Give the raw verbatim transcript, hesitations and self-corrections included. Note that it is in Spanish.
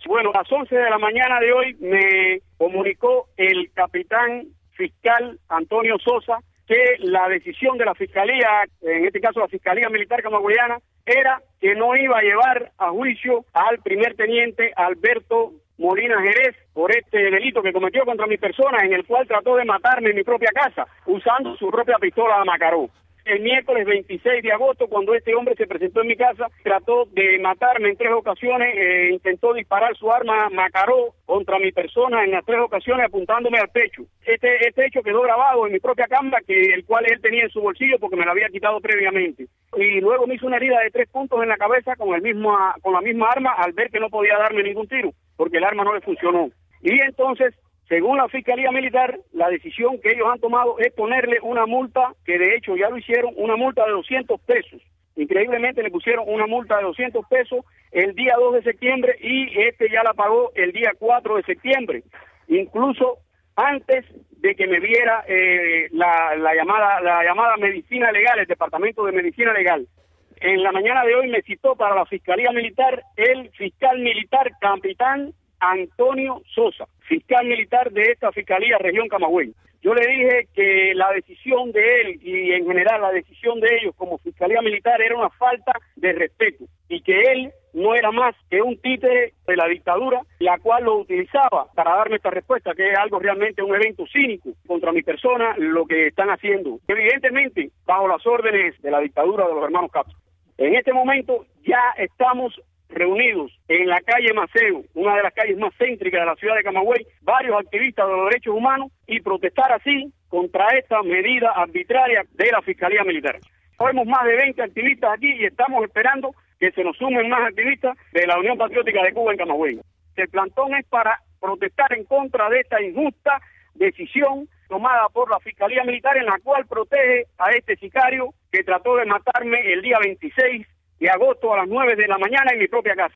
Bueno, a las once de la mañana de hoy me comunicó el capitán fiscal Antonio Sosa que la decisión de la Fiscalía, en este caso la Fiscalía Militar Camagüeyana, era que no iba a llevar a juicio al primer teniente Alberto Molina Jerez por este delito que cometió contra mi persona, en el cual trató de matarme en mi propia casa, usando su propia pistola de Macaró. El miércoles veintiséis de agosto, cuando este hombre se presentó en mi casa, trató de matarme en tres ocasiones, eh, intentó disparar su arma Macaró contra mi persona en las tres ocasiones, apuntándome al pecho. Este, este hecho quedó grabado en mi propia cámara, que el cual él tenía en su bolsillo porque me lo había quitado previamente. Y luego me hizo una herida de tres puntos en la cabeza con el mismo, con la misma arma, al ver que no podía darme ningún tiro, porque el arma no le funcionó. Y entonces, según la Fiscalía Militar, la decisión que ellos han tomado es ponerle una multa, que de hecho ya lo hicieron, una multa de doscientos pesos. Increíblemente le pusieron una multa de doscientos pesos el día dos de septiembre y este ya la pagó el día cuatro de septiembre. Incluso antes de que me viera eh, la, la llamada la llamada Medicina Legal, el Departamento de Medicina Legal. En la mañana de hoy me citó para la Fiscalía Militar el fiscal militar capitán Antonio Sosa, fiscal militar de esta Fiscalía Región Camagüey. Yo le dije que la decisión de él y en general la decisión de ellos como Fiscalía Militar era una falta de respeto y que él no era más que un títere de la dictadura, la cual lo utilizaba para darme esta respuesta, que es algo realmente un evento cínico contra mi persona, lo que están haciendo, evidentemente bajo las órdenes de la dictadura de los hermanos Castro. En este momento ya estamos reunidos en la calle Maceo, una de las calles más céntricas de la ciudad de Camagüey, varios activistas de los derechos humanos y protestar así contra esta medida arbitraria de la Fiscalía Militar. Tenemos más de veinte activistas aquí y estamos esperando que se nos sumen más activistas de la Unión Patriótica de Cuba en Camagüey. El plantón es para protestar en contra de esta injusta decisión tomada por la Fiscalía Militar, en la cual protege a este sicario que trató de matarme el día veintiséis de agosto a las nueve de la mañana en mi propia casa.